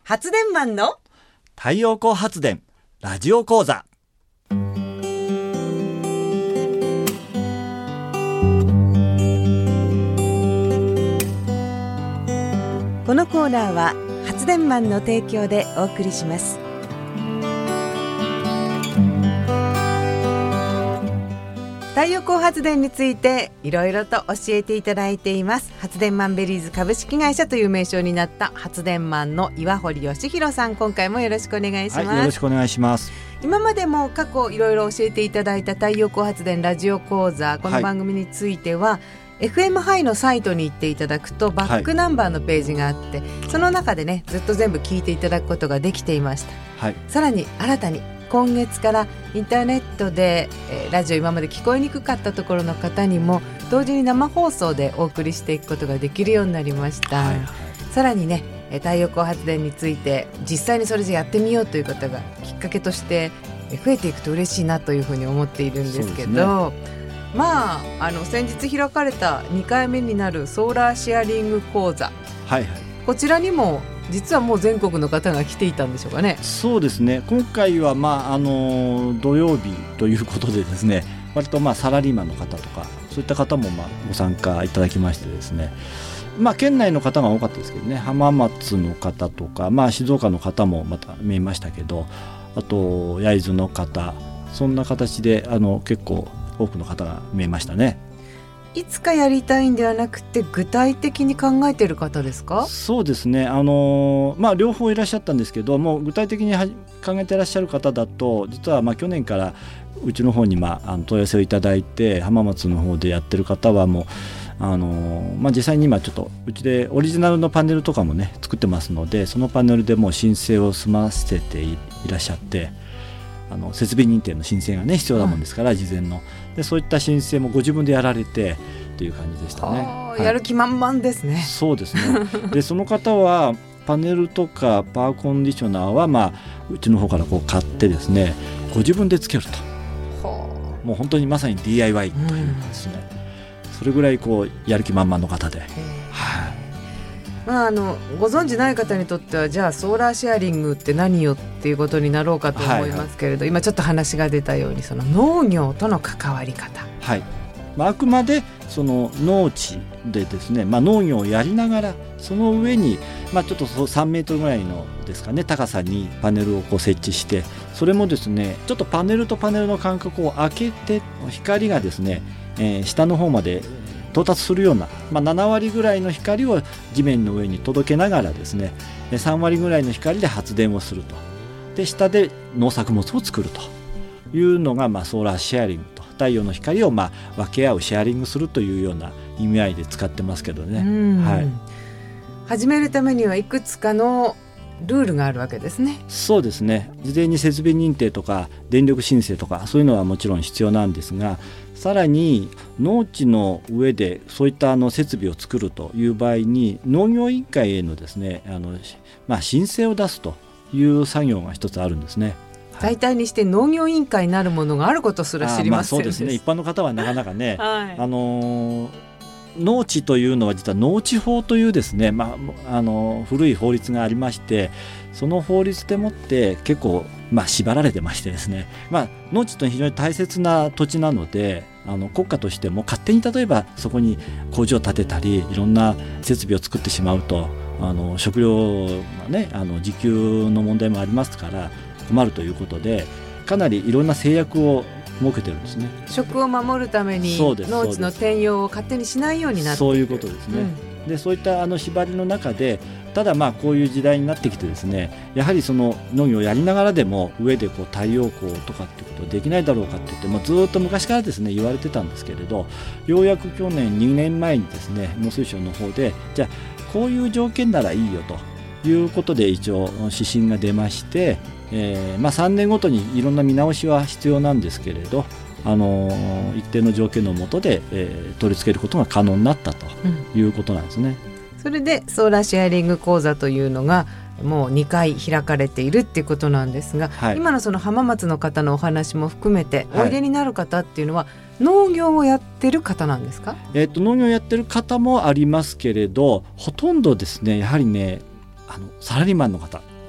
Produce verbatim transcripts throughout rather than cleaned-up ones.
発電マンの太陽光発電ラジオ講座。 このコーナーは発電マンの提供でお送りします。太陽光発電についていろいろと教えていただいています。発電マンベリーズ株式会社という名称になった発電マンの岩堀義弘さん、今回もよろしくお願いします。 はい、よろしくお願いします。 今までも過去いろいろ教えていただいた太陽光発電ラジオ講座、この番組については、はい、エフエム ハイのサイトに行っていただくとバックナンバーのページがあって、はい、その中でねずっと全部聞いていただくことができていました、はい、さらに新たに今月からインターネットで、えー、ラジオ今まで聞こえにくかったところの方にも同時に生放送でお送りしていくことができるようになりました、はいはい、さらにね太陽光発電について実際にそれでやってみようという方がきっかけとして増えていくと嬉しいなというふうに思っているんですけど、まあ、あの先日開かれたにかいめになるソーラーシェアリング講座、はいはい、こちらにも実はもう全国の方が来ていたんでしょうかね。 そうですね、今回は、まあ、あの土曜日ということでですね、割とまあサラリーマンの方とかそういった方もまあご参加いただきましてですね、まあ、県内の方が多かったですけどね、浜松の方とか、まあ、静岡の方もまた見えましたけど、あと焼津の方、そんな形であの結構多くの方が見えましたね。 いつかやりたいんではなくて具体的に考えている方ですか？ そうですね、あのーまあ、両方いらっしゃったんですけども、具体的に考えていらっしゃる方だと実はまあ去年からうちの方にまああの問い合わせをいただいて、浜松の方でやってる方はもうあのーまあ、実際に今ちょっとうちでオリジナルのパネルとかもね作ってますので、そのパネルでもう申請を済ませて い, いらっしゃって、あの設備認定の申請がね必要だもんですから、うん、事前のでそういった申請もご自分でやられてという感じでしたね。 はい、やる気満々ですね。 そうですねでその方はパネルとかパワーコンディショナーは、まあ、うちの方からこう買ってですねご自分でつけると、もう本当にまさに ディーアイワイというかですね、うん、それぐらいこうやる気満々の方で、はい、 まあ、あのご存じない方にとってはじゃあソーラーシェアリングって何よっていうことになろうかと思いますけれど、はいはい、今ちょっと話が出たようにその農業との関わり方、 はい、まあ、あくまでその農地でですね、まあ、農業をやりながらその上に、まあ、ちょっとさんメートルぐらいのですかね高さにパネルをこう設置して、それもですねちょっとパネルとパネルの間隔を空けて光がですね、えー、下の方まで到達するような、まあ、ななわりぐらいの光を地面の上に届けながらですねさんわりぐらいの光で発電をすると、で下で農作物を作るというのが、まあ、ソーラーシェアリングと、太陽の光をまあ分け合うシェアリングするというような意味合いで使ってますけどね、はい、 始めるためにはいくつかのルールがあるわけですね。 そうですね、事前に設備認定とか電力申請とかそういうのはもちろん必要なんですが、さらに農地の上でそういったあの設備を作るという場合に農業委員会へのですねあの、まあ、申請を出すという作業が一つあるんですね。 大体にして農業委員会になるものがあることすら知りませんでした。 そうですね、一般の方はなかなかね、 はい、 あの農地というのは実は農地法というですね、まあ、あの古い法律がありまして、その法律でもって結構、まあ、縛られてましてですね、まあ、農地というのは非常に大切な土地なので、あの国家としても勝手に例えばそこに工場を建てたりいろんな設備を作ってしまうと、あの食料がねあの自給の問題もありますから困るということで、かなりいろんな制約を設けてるんですね。 食を守るために農地の転用を勝手にしないようになっている。 そういうことですね、うん、でそういったあの縛りの中で、ただまあこういう時代になってきてですね、やはりその農業をやりながらでも上でこう太陽光とかっていうことできないだろうかって言って、もうずっと昔からですね言われてたんですけれど、ようやく去年にねんまえにですね農水省の方でじゃあこういう条件ならいいよということで一応指針が出まして、えーまあ、さんねんごとにいろんな見直しは必要なんですけれど、あのー、一定の条件の下で、えー、取り付けることが可能になったということなんですね、 うん、それでソーラーシェアリング講座というのがもうにかい開かれているっていうことなんですが、はい、今のその浜松の方のお話も含めて、はい、おいでになる方っていうのは農業をやってる方なんですか？ えーと、農業をやってる方もありますけれど、ほとんどですねやはりねあのサラリーマンの方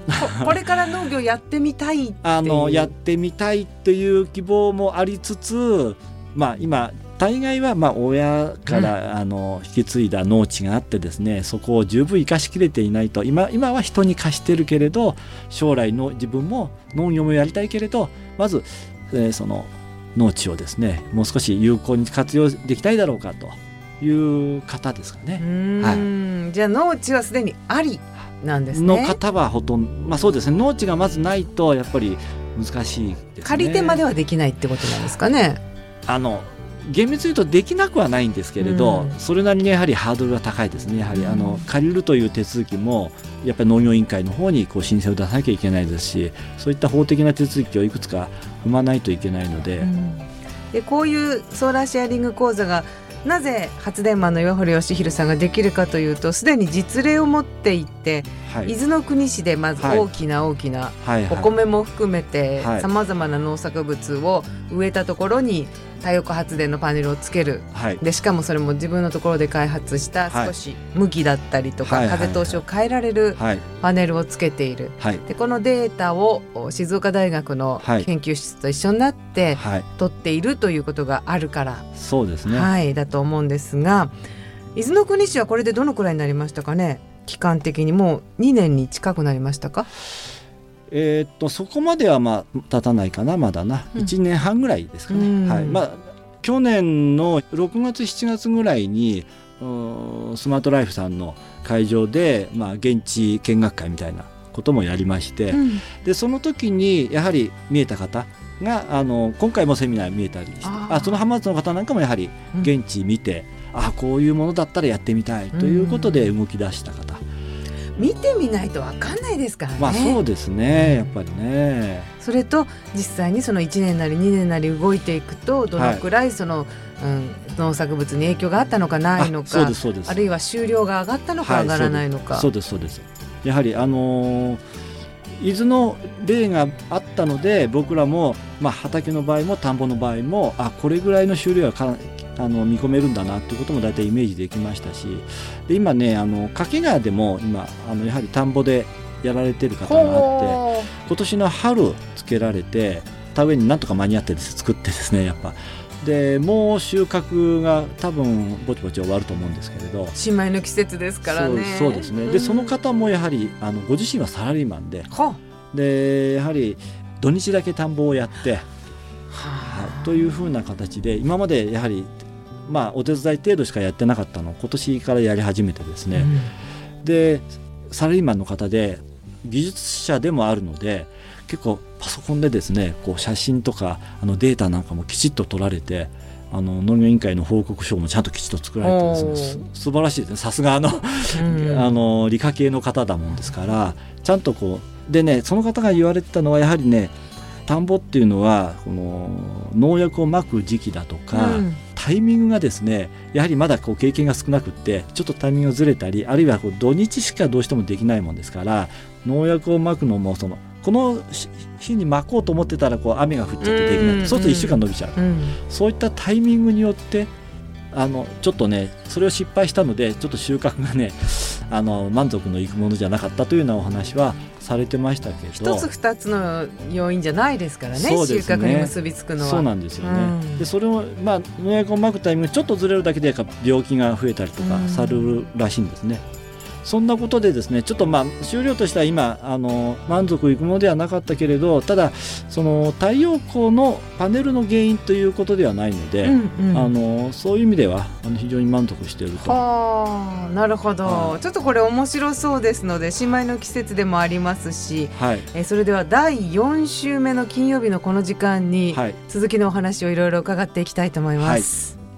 こ, これから農業やってみたいっていうあのやってみたいという希望もありつつ、まあ、今大概はまあ親から、うん、あの引き継いだ農地があってですね、そこを十分生かしきれていないと、 今, 今は人に貸してるけれど、将来の自分も農業もやりたいけれど、まず、えー、その農地をですねもう少し有効に活用できたいだろうかという方ですかね。 うーん、はい、じゃあ農地はすでにありなんですね。 の方はほとんど、まあ、そうですね、農地がまずないとやっぱり難しいですね。 借り手まではできないってことなんですかね。 あの厳密に言うとできなくはないんですけれど、うん、それなりにやはりハードルが高いですね。やはりあの借りるという手続きもやっぱり農業委員会の方にこう申請を出さなきゃいけないですし、そういった法的な手続きをいくつか踏まないといけないので、うん、 でこういうソーラーシェアリング講座がなぜ発電マンの岩堀義弘さんができるかというと、すでに実例を持っていて、はい、伊豆の国市でまず大きな大きなお米も含めてさまざまな農作物を植えたところに太陽光発電のパネルをつける、はい、でしかもそれも自分のところで開発した少し向きだったりとか、はい、風通しを変えられるパネルをつけている、はい、でこのデータを静岡大学の研究室と一緒になって取っているということがあるから、はい、 そうですね、 はい、だと思うんですが、伊豆の国市はこれでどのくらいになりましたかね。期間的にもうにねんに近くなりましたか。 えー、っとそこまではまあ経たないかな、まだな、うん、いちねんはんぐらいですかね、はい、まあ、去年のろくがつしちがつぐらいにスマートライフさんの会場で、まあ、現地見学会みたいなこともやりまして、うん、でその時にやはり見えた方があの今回もセミナー見えたりして、ああその浜松の方なんかもやはり現地見て、うん、あこういうものだったらやってみたいということで動き出した方、 うん、見てみないと分かんないですからね。 まあそうですね、やっぱりね。 それと実際にそのいちねんなりにねんなり動いていくとどのくらいその、はい、うん、農作物に影響があったのかないのか、 あ, そうですそうです、あるいは収量が上がったのか上がらないのか、 はい、そうですそうですそうです。やはりあのー、伊豆の例があったので僕らも、まあ、畑の場合も田んぼの場合もあこれぐらいの収量はかあの見込めるんだなということも大体イメージできましたし、で今ねあの掛川でも今あのやはり田んぼでやられてる方があって、今年の春つけられて田植えになんとか間に合って作ってですね、やっぱでもう収穫が多分ぼちぼち終わると思うんですけれど、 新米の季節ですからね。 そう、そうですね、うん、でその方もやはりあのご自身はサラリーマンで、でやはり土日だけ田んぼをやって、はあ、というふうな形で今までやはり、まあ、お手伝い程度しかやってなかったのを今年からやり始めてですね、うん、でサラリーマンの方で技術者でもあるので結構パソコンでですねこう写真とかあのデータなんかもきちっと取られて、あの農業委員会の報告書もちゃんときちっと作られてですね、す素晴らしいですね。さすがあの、うん、あの理科系の方だもんですからちゃんとこうでね、その方が言われてたのはやはりね、田んぼっていうのはこの農薬をまく時期だとか、うん、タイミングがですねやはりまだこう経験が少なくってちょっとタイミングがずれたり、あるいはこう土日しかどうしてもできないもんですから農薬をまくのもそのこの日にまこうと思ってたらこう雨が降っちゃってできない、うんうん、そうするといっしゅうかん伸びちゃう、うん、そういったタイミングによってあのちょっとねそれを失敗したのでちょっと収穫がねあの満足のいくものじゃなかったというようなお話はされてましたけど、 一つ二つの要因じゃないですから ね, ね収穫に結びつくのは。 そうなんですよね、うん、でそれを、まあ、農薬をまくタイミングちょっとずれるだけで病気が増えたりとかされるらしいんですね、うんそんなことでですねちょっとまあ収量としては今あの満足いくものではなかったけれど、ただその太陽光のパネルの原因ということではないので、うんうん、あのそういう意味ではあの非常に満足していると。 はあ、なるほど、はい、ちょっとこれ面白そうですので新米の季節でもありますし、はい、えそれではだいよん週目の金曜日のこの時間に、はい、続きのお話をいろいろ伺っていきたいと思います、はい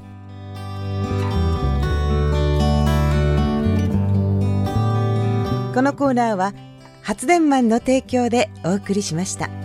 このコーナーは発電マンの提供でお送りしました。